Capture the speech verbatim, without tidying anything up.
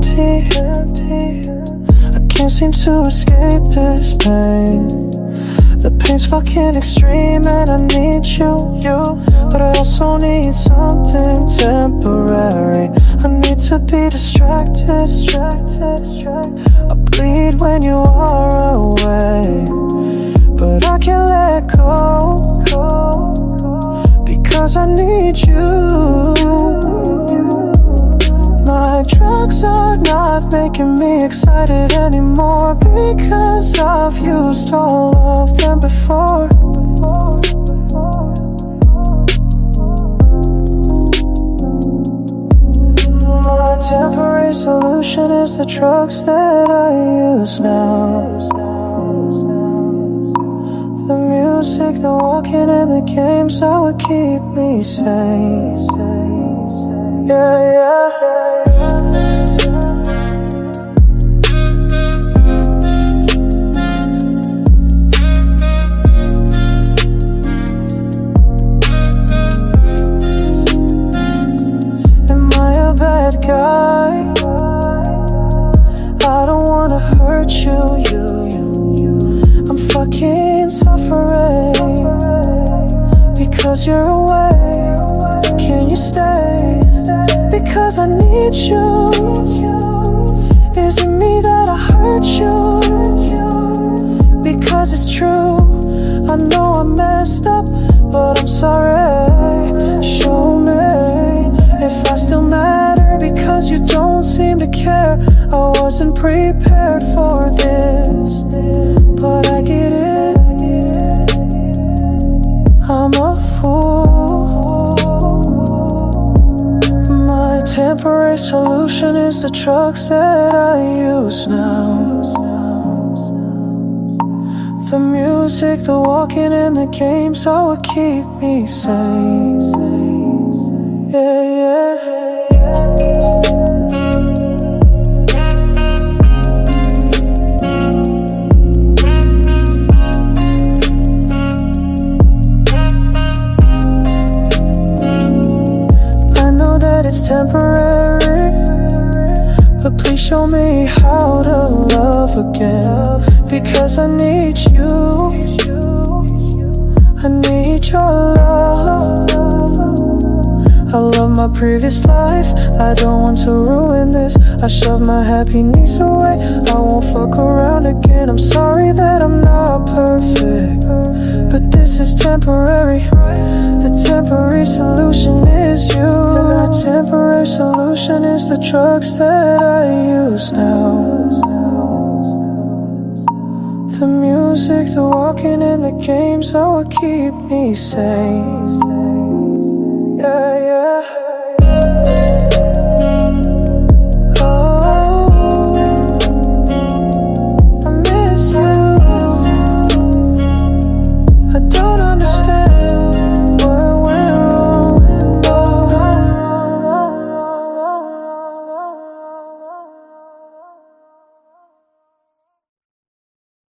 empty. I can't seem to escape this pain. The pain's fucking extreme and I need you, you. But I also need something temporary. I need to be distracted. I bleed when you are away, but I can't let go, because I need you. My drugs are not making me excited anymore, because I've used all of them before. My temporary solution is the drugs that I use now. The music, the walking, and the games that would keep me sane. Yeah, yeah. Bad guy, I don't wanna hurt you, you, you. I'm fucking suffering because you're away. Can you stay? Because I need you. Is it me that I hurt you? Because it's true, I know I messed up, but I'm sorry. Show me if I still matter, because you don't seem to care. I wasn't prepared for this, but I get it. I'm a fool. My temporary solution is the drugs that I use now. The music, the walking, and the games all would keep me sane. Yeah, yeah. I know that it's temporary, but please show me how to love again, because I need you. I need your love. I love my previous life, I don't want to ruin this. I shove my happiness away, I won't fuck around again. I'm sorry that I'm not perfect, but this is temporary. The temporary solution is you. The temporary solution is the drugs that I use now. The music, the walking, and the games are what keep me sane.